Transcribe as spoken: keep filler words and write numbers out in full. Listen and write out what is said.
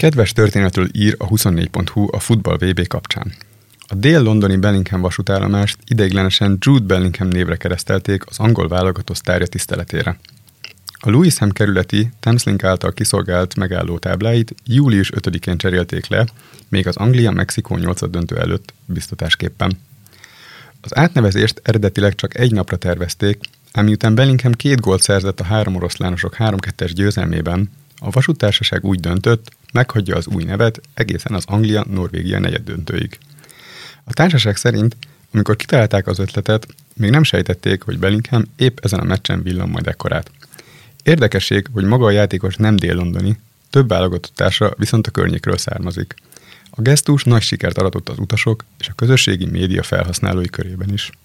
Kedves történetről ír a huszonnégy pont hu a futball vé bé kapcsán. A dél-londoni Bellingham vasútállomást ideiglenesen Jude Bellingham névre keresztelték az angol válogatott sztárja tiszteletére. A Lewisham kerületi Thameslink által kiszolgált megálló tábláit július ötödikén cserélték le, még az Anglia-Mexikó nyolcaddöntő előtt biztatásképpen. Az átnevezést eredetileg csak egy napra tervezték, ám miután Bellingham két gólt szerzett a három oroszlánosok három kettes győzelmében, a vasúttársaság úgy döntött, meghagyja az új nevet egészen az Anglia-Norvégia negyeddöntőig. A társaság szerint, amikor kitalálták az ötletet, még nem sejtették, hogy Bellingham épp ezen a meccsen villan majd ekkorát. Érdekesség, hogy maga a játékos nem dél-londoni, több válogatott társa viszont a környékről származik. A gesztus nagy sikert aratott az utasok és a közösségi média felhasználói körében is.